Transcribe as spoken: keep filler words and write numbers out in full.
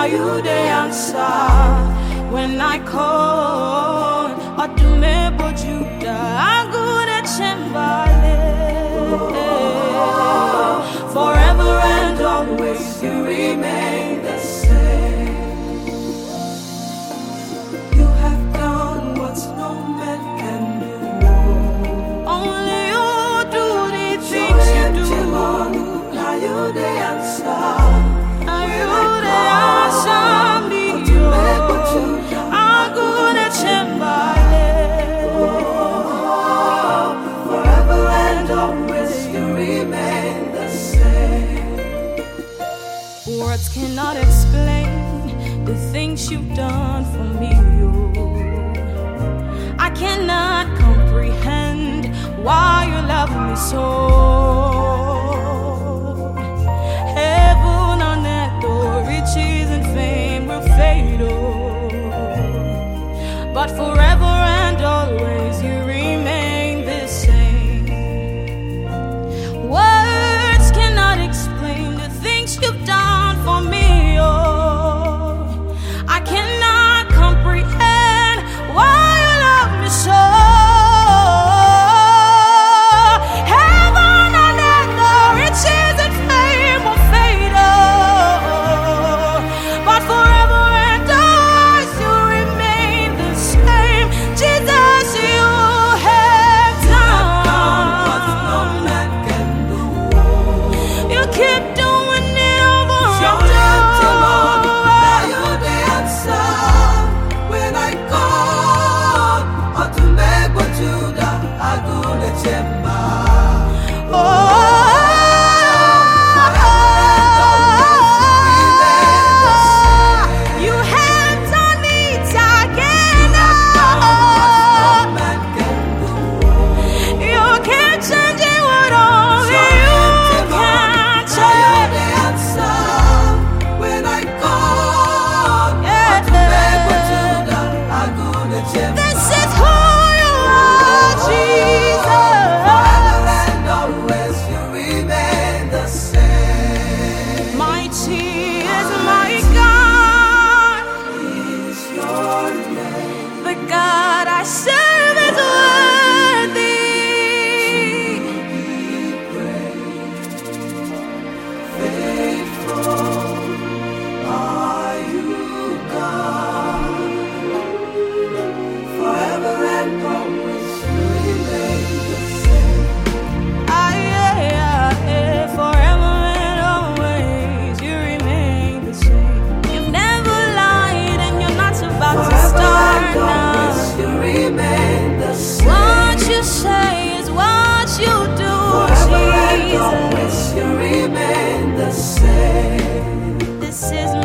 now you the answer when I call. Odume bojuda, agune chembale. Forever and always you remain the same. You have done what no man can do. Only you do the things you do. Now you the answer. Now you the answer. Me, you. Agune chembale. Forever and always you remain the same. Words cannot explain the things you've done for me. Oh. I cannot comprehend why you love me so. Heaven on earth, though riches and fame will fade, oh. But forever and always you remain the same. Words cannot explain the things you've done for me, oh. I cannot comprehend why you love me so. Heaven and earth, the riches and fame will fade, oh. But forever and always you remain the same. Jesus, you have done what no man can do. You keep doing it over and over. Now you're the answer when I call. Odume bojuda, agune chemba. You have done it again. You can't change it what only you can change. This is who you are, Jesus. Forever and always you remain the same. Mighty is my God. Is your name. The God I serve is worthy. Faithful are you, God. Forever and always you remain the same. Ah, yeah, yeah, yeah. Forever and always you remain the same. You've never lied and you're not about to start now. You remain the same. What you say is what you do, Jesus. You remain the same. This is